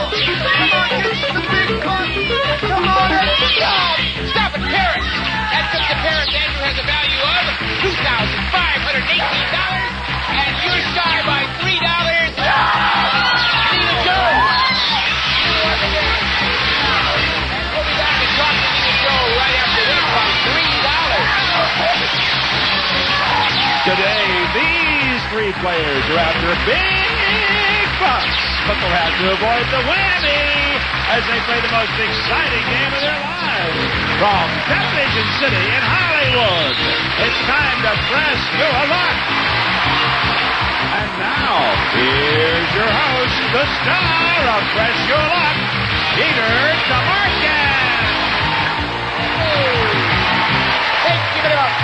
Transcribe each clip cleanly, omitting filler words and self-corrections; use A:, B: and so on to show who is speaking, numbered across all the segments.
A: Stop it, Paris! That's up to Paris. Andrew has a value of $2,518, and you're shy by $3. Nina Joe! And we'll be back and talk to Nina Joe right after this by $3.
B: Today, these three players are after big bucks, but they'll have to avoid the whammy as they play the most exciting game of their lives. From Television City in Hollywood, it's time to press your luck. And now, here's your host, the star of Press Your Luck, Peter DeMarcus.
A: Hey, give it up.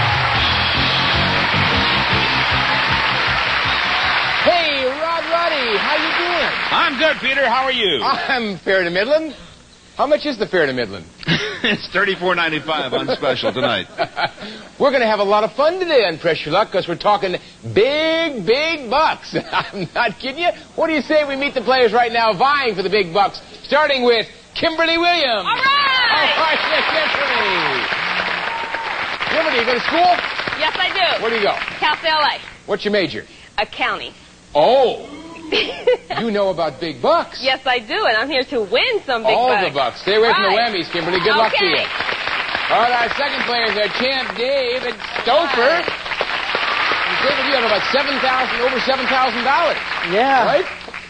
A: Hey, Roddy, how you doing?
B: I'm good, Peter. How are you?
A: I'm fair to middling. How much is the fair to middling?
B: It's $34.95 on special tonight.
A: We're going to have a lot of fun today on Press Your Luck because we're talking big bucks. I'm not kidding you. What do you say we meet the players right now vying for the big bucks, starting with Kimberly Williams.
C: All right!
A: All right, Kimberly. Kimberly, you go to school?
C: Yes, I do.
A: Where do you go?
C: Cal State LA.
A: What's your major?
C: Accounting.
A: Oh. You know about big bucks.
C: Yes, I do, and I'm here to win some big
A: All
C: bucks.
A: the bucks. Stay away from the
C: Right.
A: whammies, Kimberly. Good luck to you. All right, our second player is our champ, David Stouffer. And David, you have about over $7,000.
D: Yeah.
A: Right?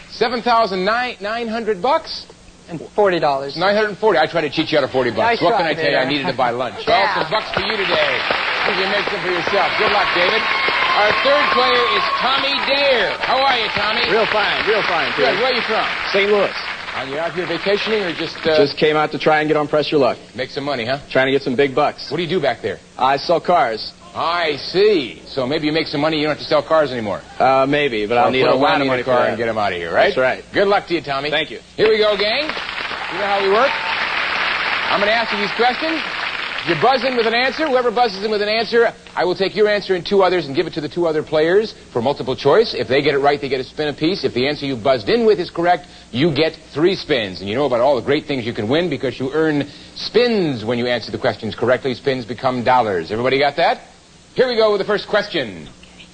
A: $7,900 bucks.
D: And $40.
A: 940. I tried to cheat you out of $40.
D: Nice
A: What can
D: try
A: I tell you? I
D: there.
A: needed to buy lunch.
D: Yeah.
A: Also, bucks for you today. You can make some for yourself. Good luck, David. Our third player is Tommy Dare. How are you, Tommy?
E: Real fine, Peter.
A: Good. Where are you from?
E: St. Louis.
A: Are you out here vacationing or just...
E: Just came out to try and get on Press Your Luck.
A: make some money, huh?
E: Trying to get some big bucks.
A: What do you do back there?
E: I sell cars.
A: I see. So maybe you make some money, you don't have to sell cars anymore.
E: Maybe, but I'll need a lot of money for
A: car
E: that.
A: and get them out of here, right?
E: That's right.
A: Good luck to you, Tommy.
E: Thank you.
A: Here we go, gang. You know how we work? I'm going to ask you these questions. You buzz in with an answer. Whoever buzzes in with an answer, I will take your answer and two others and give it to the two other players for multiple choice. If they get it right, they get a spin apiece. If the answer you buzzed in with is correct, you get 3 spins. And you know about all the great things you can win because you earn spins when you answer the questions correctly. Spins become dollars. Everybody got that? Here we go with the first question.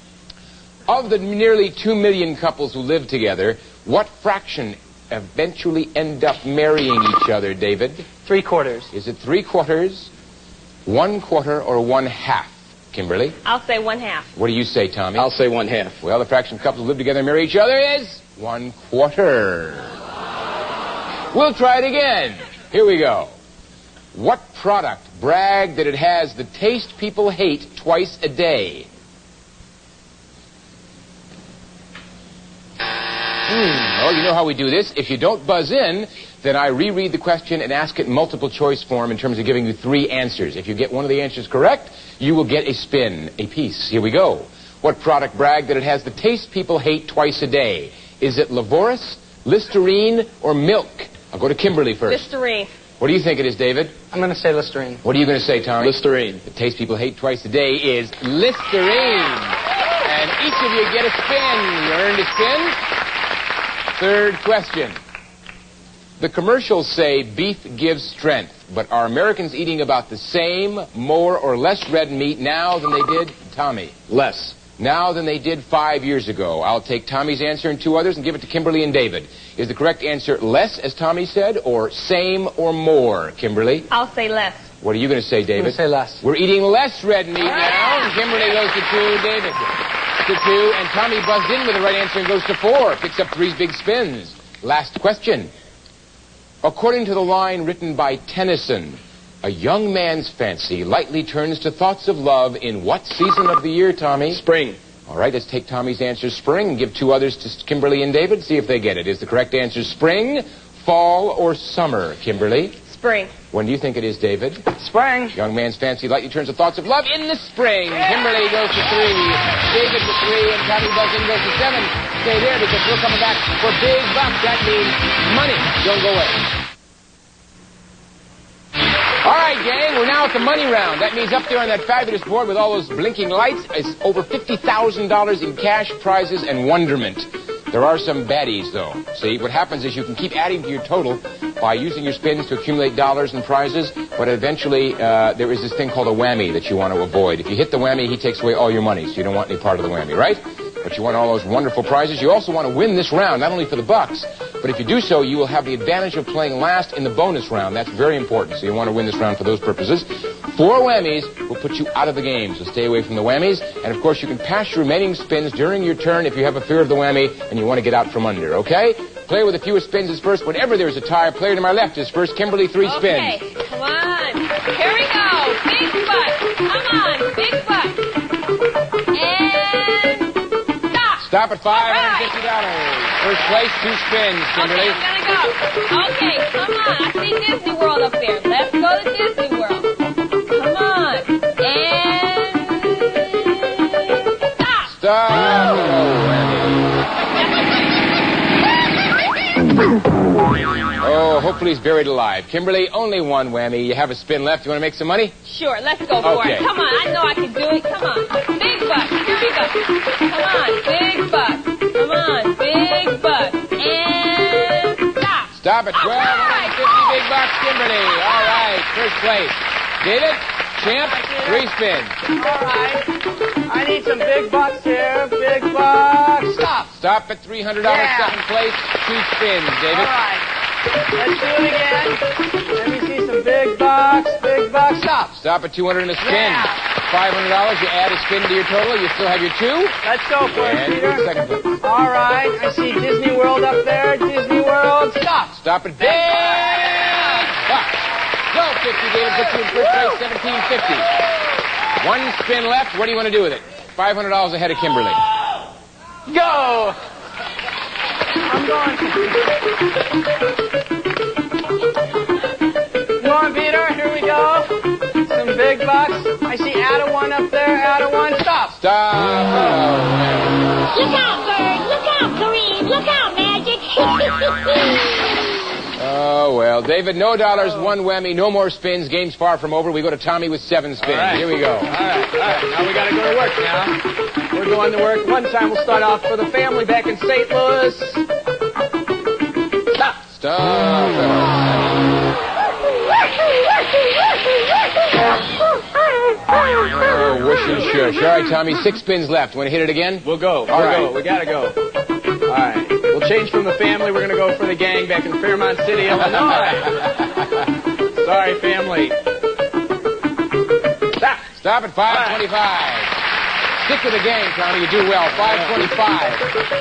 A: Of the nearly 2 million couples who live together, what fraction eventually end up marrying each other, David?
D: 3/4.
A: Is it 3/4, 1/4, or 1/2? Kimberly?
C: I'll say 1/2.
A: What do you say, Tommy?
E: I'll say 1/2.
A: Well, the fraction of couples who live together and marry each other is 1/4. We'll try it again. Here we go. What product bragged that it has the taste people hate twice a day? Well, you know how we do this. If you don't buzz in, then I reread the question and ask it in multiple choice form in terms of giving you 3 answers. If you get one of the answers correct, you will get a spin, a piece. Here we go. What product bragged that it has the taste people hate twice a day? Is it Lavoris, Listerine, or milk? I'll go to Kimberly first.
C: Listerine.
A: What do you think it is, David?
D: I'm going to say Listerine.
A: What are you going to say, Tommy?
E: Listerine.
A: The taste people hate twice a day is Listerine. And each of you get a spin. You earned a spin. Third question. The commercials say beef gives strength, but are Americans eating about the same, more or less red meat now than they did, Tommy?
E: Less.
A: Now than they did 5 years ago. I'll take Tommy's answer and 2 others and give it to Kimberly and David. Is the correct answer less, as Tommy said, or same or more, Kimberly?
C: I'll say less.
A: What are you going to say,
D: I'm
A: David?
D: going to say less.
A: We're eating less red meat now, and Kimberly goes to 2, David to 2, and Tommy buzzed in with the right answer and goes to 4. Picks up 3 big spins. Last question. According to the line written by Tennyson, a young man's fancy lightly turns to thoughts of love in what season of the year, Tommy?
E: Spring.
A: All right, let's take Tommy's answer, spring, and give 2 others to Kimberly and David, see if they get it. Is the correct answer spring, fall, or summer, Kimberly?
C: Spring.
A: When do you think it is, David?
D: Spring.
A: Young man's fancy lightly turns to thoughts of love in the spring. Kimberly goes to 3, David to 3, and Tommy Buzzin goes to 7. Stay there because we're coming back for big bucks. That means money. Don't go away. All right, gang, we're now at the money round. That means up there on that fabulous board with all those blinking lights is over $50,000 in cash, prizes, and wonderment. There are some baddies, though. See, what happens is you can keep adding to your total by using your spins to accumulate dollars and prizes, but eventually there is this thing called a whammy that you want to avoid. If you hit the whammy, he takes away all your money, so you don't want any part of the whammy, right? But you want all those wonderful prizes. You also want to win this round, not only for the bucks, but if you do so, you will have the advantage of playing last in the bonus round. That's very important, so you want to win this round for those purposes. 4 whammies will put you out of the game, so stay away from the whammies. And, of course, you can pass your remaining spins during your turn if you have a fear of the whammy and you want to get out from under, okay? Player with the fewest spins is first. Whenever there's a tie, player to my left is first. Kimberly, 3 spins.
C: Okay, come on. Here we go. Big buck. Come on, big buck. And stop.
A: Stop at $550.
C: Right.
A: First place, 2 spins, Kimberly.
C: Okay, I'm gonna go. Okay, come on. I see Disney World up there. Let's go to Disney World. Come on. And stop.
A: Stop. Oh, hopefully he's buried alive. Kimberly, only 1 whammy. You have a spin left. You want to make some money?
C: Sure, let's go for
A: Okay.
C: it. Come on, I know I can do it. Come on. Big buck. Here we go. Come on, big buck. Come on, big buck. And stop.
A: Stop at 12.
C: All right.
A: 150 big bucks, Kimberly. All right, first place. David, champ, 3 spins.
D: All right. I need some big bucks here. Big bucks. Stop.
A: Stop at $300,
D: Yeah.
A: second place, 2 spins, David.
D: All right. Let's do it again. Let me see some big bucks. Big bucks. Stop.
A: Stop at $200 and a spin.
D: Yeah.
A: $500, you add a spin to your total. You still have your 2.
D: Let's go for it,
A: And
D: Peter.
A: second place.
D: All right. I see Disney World up there. Disney World. Stop.
A: Stop at big bucks. 1250, David puts you in first place, 1750. 1 spin left. What do you want to do with it? $500 ahead of Kimberly.
D: Go. I'm going. Come on, Peter. Here we go. Some big bucks. I see add a 1 up there. Add a 1. Stop.
A: Stop.
F: Look out, Bird! Look out, Kareem! Look out, Magic!
A: Oh, well. David, no dollars, 1 whammy, no more spins. Game's far from over. We go to Tommy with 7 spins.
E: All right.
A: Here we go.
E: All right. Now we got to go to work now. We're going to work. One time we'll start off for the family back in St. Louis. Stop.
A: Stop. Oh, whoosh and shush. All right, Tommy, 6 spins left. Want to hit it again?
E: We'll go.
A: All right.
E: We got to go. All right. We'll change from the family. We're going to go for the gang back in Fairmont City, Illinois. Sorry, family. Stop.
A: Stop at 525. Stick with the gang, Tommy. You do well. 525.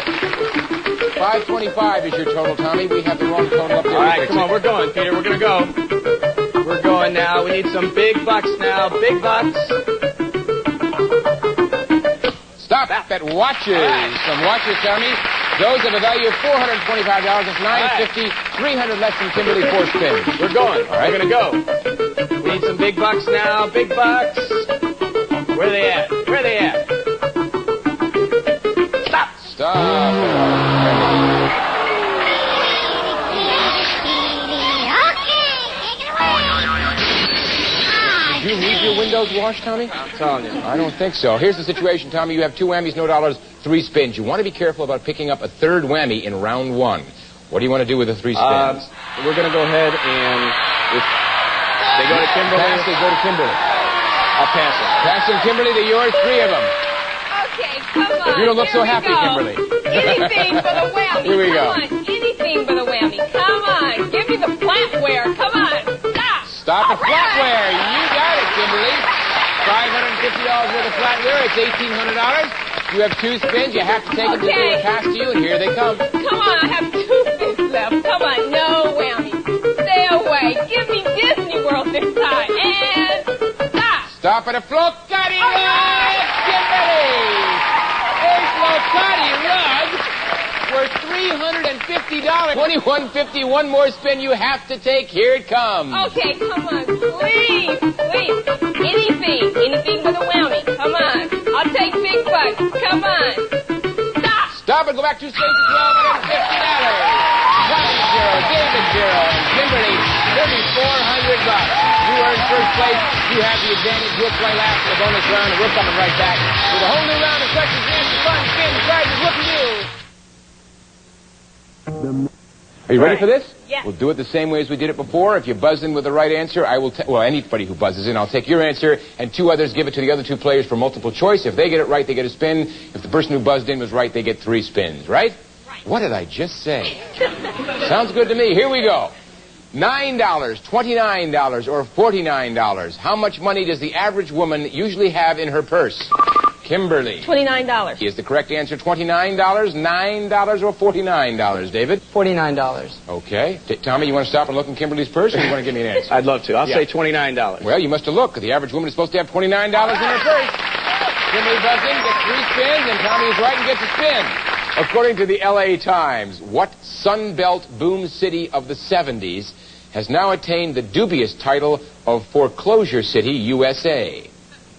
A: 525 is your total, Tommy. We have the wrong total up there.
E: All right, come on. We're going, Peter. We're going to go. We're going now. We need some big bucks now. Big bucks.
A: Stop at watches.
E: Right.
A: Some watches, Tommy. Those have a value of $425. That's $950. 300 less than Kimberly, 4 spins.
E: We're going.
A: All right.
E: We're going to go. We need some big bucks now. Big bucks. Where they at? Where they at? Stop.
A: Stop. Did you need your windows washed, Tommy?
E: I'm telling you.
A: I don't think so. Here's the situation, Tommy. You have 2 whammies, no dollars, 3 spins. You want to be careful about picking up a 3rd whammy in round 1. What do you want to do with the 3 spins?
E: We're going to go ahead and if they go to Kimberly,
A: Pass, they go to Kimberly.
E: I'll pass it.
A: Passing Kimberly to yours, 3 of them.
C: Okay, come on.
A: You don't look so
C: Here we
A: happy,
C: go.
A: Kimberly.
C: Anything for the whammy.
A: Here we go.
C: Come on, anything for the whammy. Come on, give me the flatware. Come on, stop.
A: Stop at
C: All right.
A: flatware. You got it, Kimberly. $550 worth of flatware. It's $1,800. You have 2 spins. You have to take them until they pass to you, and here they come.
C: Come on, I have 2 spins left. Come on, no whammy. Stay away. Give me Disney World this time. And stop.
A: Stop at a Flocati rug, Kimberly. A Flocati rug worth $350. $21.50. 1 more spin you have to take. Here it comes.
C: Okay, come on, please, please. Anything for the whammy. Come on. I'll take big bucks. Come on. Stop.
A: Stop and go back 2 spins to $1,250. Tommy 0, David 0, and Kimberly $3,400. You earn first place. You have the advantage. We'll play last in the bonus round, and we're coming right back with a whole new round of questions, answers, fun, spins, prizes. Look at you. Are you ready for this?
C: Yeah.
A: We'll do it the same way as we did it before. If you buzz in with the right answer, I will well, anybody who buzzes in, I'll take your answer, and two others give it to the other two players for multiple choice. If they get it right, they get a spin. If the person who buzzed in was right, they get 3 spins, right?
C: Right.
A: What did I just say? Sounds good to me. Here we go. $9, $29, or $49. How much money does the average woman usually have in her purse? Kimberly.
C: $29.
A: Is the correct answer $29, $9, or $49, David?
D: $49.
A: Okay. Tommy, you want to stop and look in Kimberly's purse, or you want to give me an answer?
E: I'd love to. I'll
A: Yeah.
E: say $29.
A: Well, you must have looked. The average woman is supposed to have $29 in her purse. Kimberly buzzed in, gets 3 spins, and Tommy is right and gets a spin. According to the L.A. Times, what Sunbelt boom city of the 70s has now attained the dubious title of Foreclosure City, USA?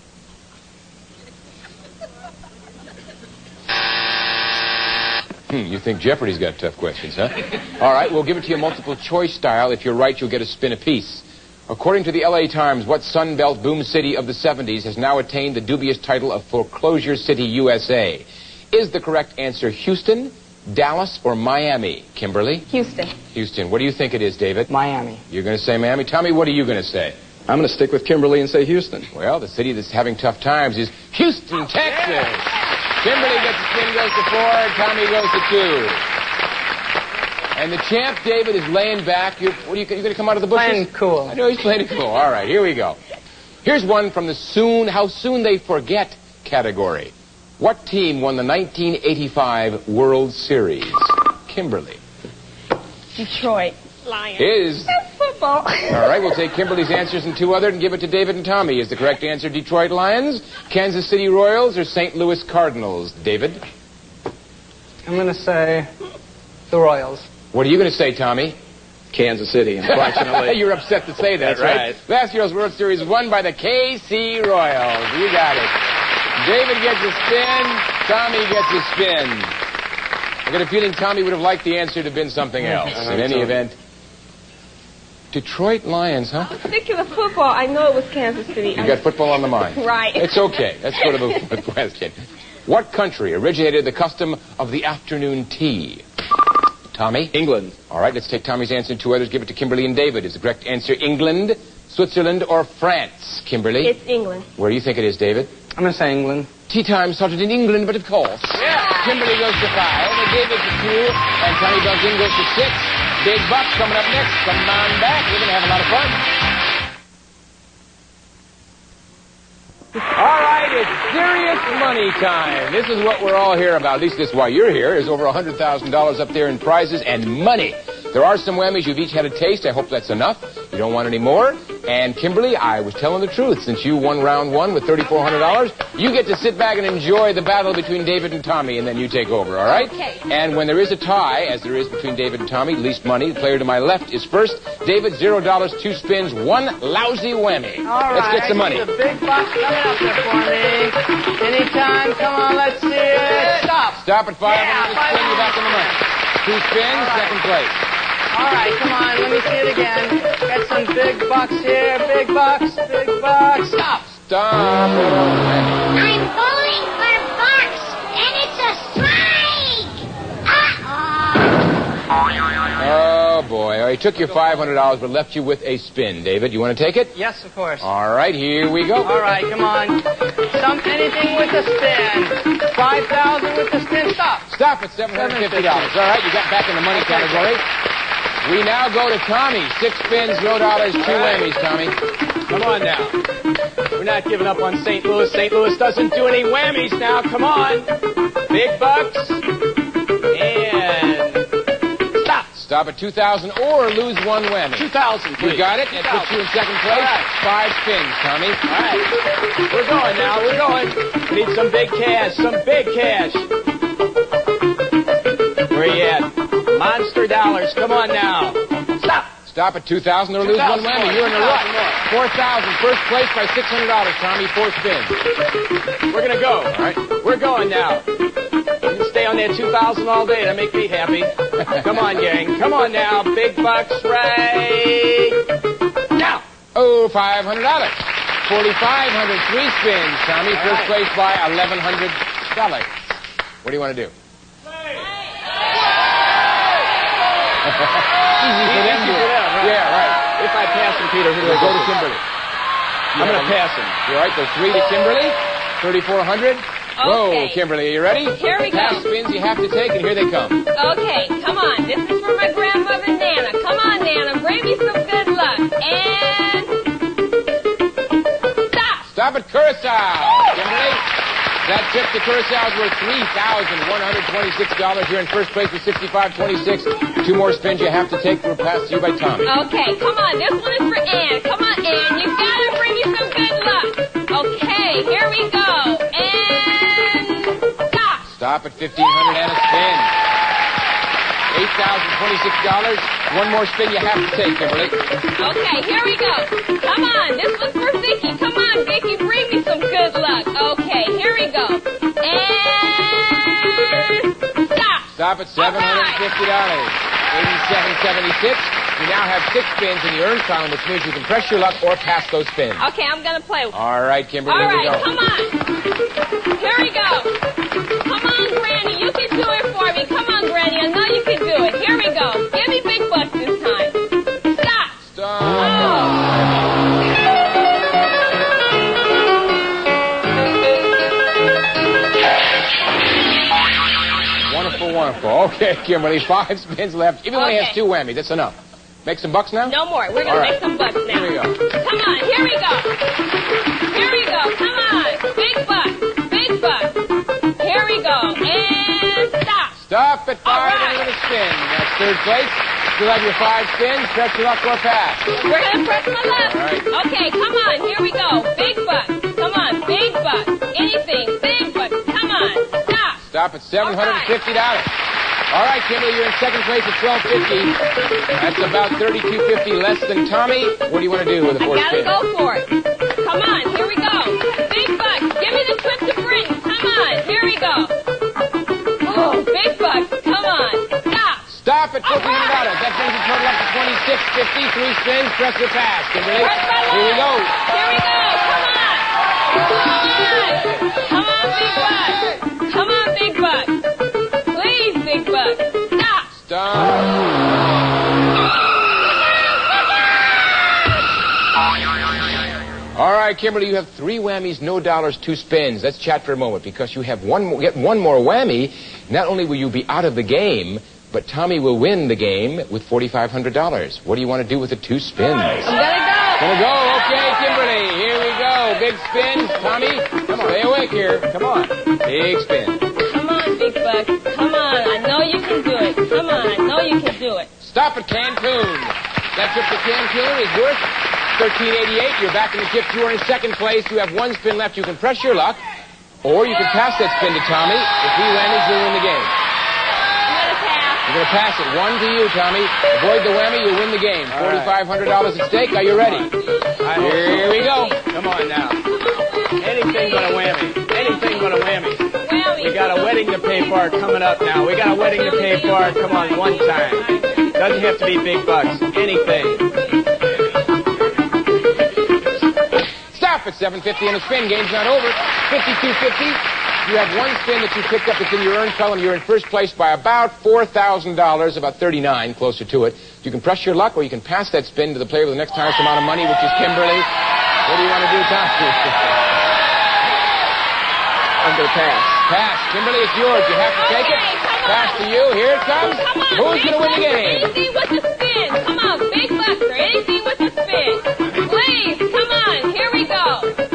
A: You think Jeopardy's got tough questions, huh? All right, we'll give it to you multiple choice style. If you're right, you'll get a spin apiece. According to the L.A. Times, what Sunbelt boom city of the 70s has now attained the dubious title of Foreclosure City, USA? Is the correct answer Houston, Dallas, or Miami? Kimberly?
C: Houston.
A: Houston. What do you think it is, David?
D: Miami.
A: You're going to say Miami. Tommy, what are you going to say?
E: I'm going to stick with Kimberly and say Houston.
A: Well, the city that's having tough times is Houston, Texas. Kimberly gets a spin, goes to 4, Tommy goes to 2. And the champ, David, is laying back. You're going to come out of the bushes?
D: Playing cool.
A: I know he's playing it cool. All right, here we go. Here's one from the how soon they forget category. What team won the 1985 World Series? Kimberly.
C: Detroit. Lions.
A: Is.
C: That's football.
A: All right, we'll take Kimberly's answers and 2 others and give it to David and Tommy. Is the correct answer Detroit Lions, Kansas City Royals, or St. Louis Cardinals? David?
D: I'm going to say the Royals.
A: What are you going to say, Tommy?
E: Kansas City, unfortunately.
A: You're upset to say that,
E: That's
A: right? Last year's World Series was won by the KC Royals. You got it. David gets a spin. Tommy gets a spin. I got a feeling Tommy would have liked the answer to have been something else. In any event, Detroit Lions, huh?
C: Particular football. I know it was Kansas City.
A: You got football on the mind.
C: Right.
A: It's okay. Let's go to the fourth question. What country originated the custom of the afternoon tea? Tommy?
E: England.
A: All right, let's take Tommy's answer and 2 others. Give it to Kimberly and David. Is the correct answer England, Switzerland, or France? Kimberly?
C: It's England.
A: Where do you think it is, David?
D: I'm going to say England.
A: Tea time started in England, but of course. Yeah. Kimberly goes to 5, and David to 2, and Tommy Buzzin goes to 6. Big Bucks coming up next. Come on back. We're going to have a lot of fun. All right, it's serious money time. This is what we're all here about. At least this is why you're here. There's over $100,000 up there in prizes and money. There are some whammies. You've each had a taste. I hope that's enough. You don't want any more. And Kimberly, I was telling the truth. Since you won round 1 with $3,400, you get to sit back and enjoy the battle between David and Tommy, and then you take over, all right?
C: Okay.
A: And when there is a tie, as there is between David and Tommy, least money, the player to my left is first. David, $0, 2 spins, 1 lousy whammy.
D: All
A: Let's
D: right.
A: get some money.
D: The big box coming up there for me. Anytime. Come on, let's see it. Stop.
A: Stop at 500
D: Yeah,
A: and spin you back in the money. 2 spins,
D: right.
A: second place.
D: All right, come on. Let me see it again. Got some big bucks here. Big bucks. Big bucks. Stop.
A: Stop.
F: I'm pulling for bucks, and it's a strike! Uh-oh.
A: Oh, boy. He took your $500 but left you with a spin. David, you want to take it?
D: Yes, of course.
A: All right, here we go.
D: All right, come on. Anything with a spin. 5,000 with the spin. Stop.
A: Stop at $750. All right, you got back in the money category. We now go to Tommy. 6 spins, $0, 2 whammies, Tommy.
E: Come on now. We're not giving up on St. Louis. St. Louis doesn't do any whammies now. Come on. Big bucks. And stop.
A: Stop at 2,000 or lose 1 whammy.
E: 2,000, please.
A: You got it? That puts you in second place.
E: All right.
A: 5 spins, Tommy.
E: All right. We're going now. We're going. We need some big cash. Some big cash. Where you at? Monster dollars. Come on now. Stop.
A: Stop at 2,000 or lose 1
E: 2,000
A: whammy.
E: more.
A: You're in the rut.
E: 2,000
A: 4,000. First place by $600, Tommy. 4 spins.
E: We're going to go.
A: All right.
E: We're going now. You can stay on that 2,000 all day. That make me happy. Come on, gang. Come on now. Big bucks right now.
A: Oh, $500. 4,500. 3 spins, Tommy.
E: All
A: First
E: right.
A: place by $1,100. What do you want to do? Easy for them to.
E: Right.
A: Yeah, right.
E: If I pass him, Peter, who do I
A: Go to Kimberly.
E: I'm going to pass him.
A: All right, so 3 to Kimberly. 3,400. Whoa,
C: Okay.
A: Kimberly, are you ready?
C: Here we go.
A: Pass spins you have to take, and here they come.
C: Okay, come on. This is for my grandmother, Nana. Come on, Nana. Bring me some good luck. And... stop.
A: Stop at Curacao, Kimberly. That trip to Curacao is worth $3,126. You're in first place with 65.26. 2 more spins you have to take. We're passed to you by Tommy.
C: Okay, come on. This one is for Ann. Come on, Ann. You gotta bring me some good luck. Okay, here we go. And... stop.
A: Stop at 1,500 and a spin. $8,026. 1 more spin you have to take, Kimberly.
C: Okay, here we go. Come on. This one's for Vicky. Come on, Vicky. Bring me some good luck. Okay, here we go. And... stop.
A: Stop at $750. 87.76. You now have 6 spins in the earned column, which means you can press your luck or pass those spins.
C: Okay, I'm gonna play.
A: All right, Kimberly,
C: All
A: here we
C: right,
A: go.
C: come on. Here we go. Come on, Granny. You can do it for me. Come on, Granny. I know you can do it. Here we go. Give me big bucks this time. Stop.
A: Stop. Wonderful, wonderful. Okay, Kimberly, 5 spins left. If you only has
C: Okay.
A: 2 whammies, that's enough. Make some bucks now?
C: No more. We're
A: All
C: gonna
A: right.
C: make some bucks now.
A: Here we go.
C: Come on. Here we go. Here we go. Come on. Big bucks. Big bucks. Here we go. And stop.
A: Stop at 5
C: All right.
A: and another spin. That's third place. Still have your 5 spins. Press your luck or pass.
C: We're gonna press my luck.
A: All right.
C: Okay, come on. Here we go. Big bucks. Come on. Big bucks. Anything. Big bucks. Come on. Stop.
A: Stop at $750. All right, Kimberly, you're in second place at $1,250. That's about $3,250 less than Tommy. What do you want to do with the
C: I
A: 4
C: gotta
A: spins?
C: go for it. Come on, here we go. Big bucks. Give me the trip to Britain. Come on, here we go. Oh, big bucks. Come on. Stop.
A: Stop at $1,400. That brings the total up to $2,650. 3 spins. Press your pass, Kimberly.
C: Press my luck.
A: Here we go.
C: Here we go. Come on. Come on. Come on, big bucks. Come on, big bucks. Please, big bucks. Stop.
A: Stop. All right, Kimberly, you have 3 whammies, no dollars, 2 spins. Let's chat for a moment because you have get one more whammy. Not only will you be out of the game, but Tommy will win the game with $4,500. What do you want to do with the 2 spins?
C: I'm gonna go.
A: Gonna go. Okay, Kimberly. Here we go. Big spins. Tommy, come on. Stay awake here. Come on. Big spin.
C: Come on, big bucks. Come on. I know you can do it. Come on. I know you can do it.
A: Stop at Cancun. That trip to Cancun is worth $13.88. You're back in the tip. You are in second place. You have 1 spin left. You can press your luck, or you can pass that spin to Tommy. If he whammies, you'll win the game.
C: I'm gonna pass.
A: You're going to pass it. 1 to you, Tommy. Avoid the whammy, you'll win the game.
E: All right.
A: $4,500 at stake. Are you ready? Here we go.
E: Come on now. Anything but a whammy. Anything but a whammy.
C: Whammy.
E: We got a wedding to pay for coming up now. We got a wedding to pay for. Come on, 1 time. Doesn't have to be big bucks. Anything.
A: Stop at $750 and a spin. Game's not over. $52.50. You have 1 spin that you picked up that's in your earned column. You're in first place by about $4,000, about 39, closer to it. You can press your luck, or you can pass that spin to the player with the next highest amount of money, which is Kimberly. What do you want to do, Tom?
E: I'm going to pass.
A: Pass. Kimberly, it's yours. You have to take it.
C: Okay, come on.
A: Pass to you. Here it comes.
C: Come on.
A: Who's going to win the game?
C: Anything with the spin. Come on, big bucks or anything with the spin. Please, come on. Here we go.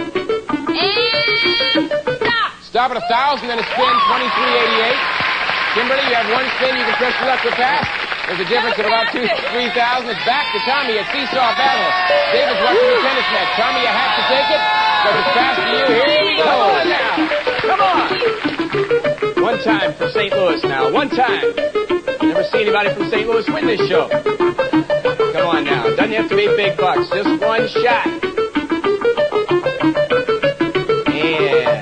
C: And stop.
A: Stop at 1,000 and a spin, $23.88. Kimberly, you have 1 spin. You can press your luck to pass. There's a difference of about $3,000. It's back to Tommy at Seesaw Battle. David's watching the tennis match. Tommy, you have to take it. Because it's past to you. Here you go.
E: Come on now. Come on. 1 time for St. Louis now. 1 time. Never see anybody from St. Louis win this show. Come on now. Doesn't have to be big bucks. Just 1 shot. Yeah.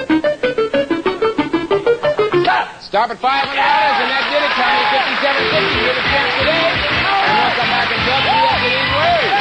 A: Stop at $500, and that did it, Tommy. $57.50. You're the champ today. And we'll come back and tell you after these words.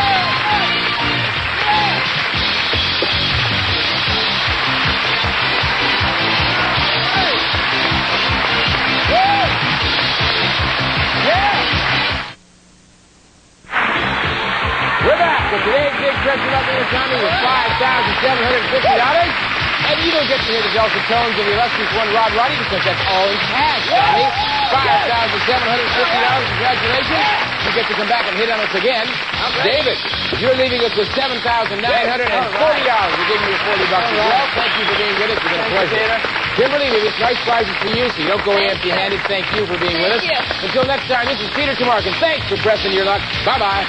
A: Best of luck in your Tommy with $5,750. And you don't get to hear the dulcet tones of the illustrious one, Rod Roddy, because that's all in cash, Tommy. $5,750. Congratulations. You get to come back and hit on us again. David, you're leaving us with $7,940. We're giving you $40 as well. Thank you for being with us. It's been a pleasure. Kimberly, we have nice prizes for you, so you don't go away empty-handed. Thank you for being with us. Until next time, this is Peter Tomarken. Thanks for pressing your luck. Bye-bye.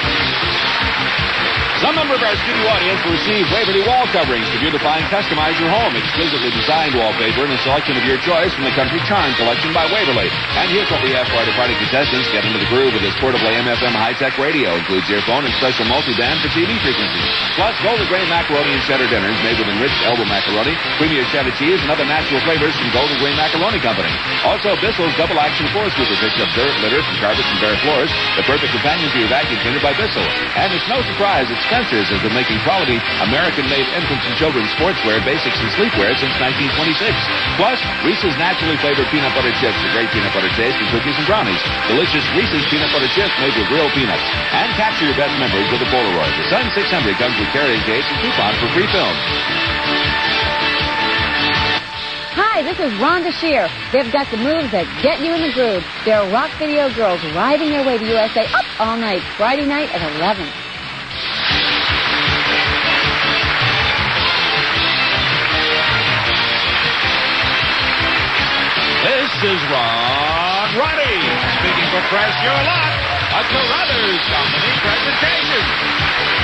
B: Some member of our studio audience will receive Waverly wall coverings to view the fine customize your home. Exquisitely designed wallpaper and a selection of your choice from the Country Charm collection by Waverly. And here's what we have for our departing contestants. Get into the groove with this portable AM/FM high-tech radio. Includes earphone and special multi-band for TV frequencies. Plus, Golden Grain macaroni and cheddar dinners made with enriched elbow macaroni, creamy cheddar cheese, and other natural flavors from Golden Grain Macaroni Company. Also, Bissell's double-action floor sweeper picks up dirt, litter from carpets and bare floors. The perfect companion to your vacuum cleaner by Bissell. And it's no surprise that Spencer's has been making quality American-made infants and children's sportswear, basics, and sleepwear since 1926. Plus, Reese's naturally flavored peanut butter chips, a great peanut butter taste in cookies and brownies. Delicious Reese's peanut butter chips made with real peanuts. And capture your best memories with a Polaroid. The Sun 600 comes with carrying case and coupon for free film.
G: Hi, this is Rhonda Shear. They've got the moves that get you in the groove. They're rock video girls riding their way to USA up all night, Friday night at 11.
B: This is Rod Roddy, speaking for Press Your Luck, a Carruthers Company presentation.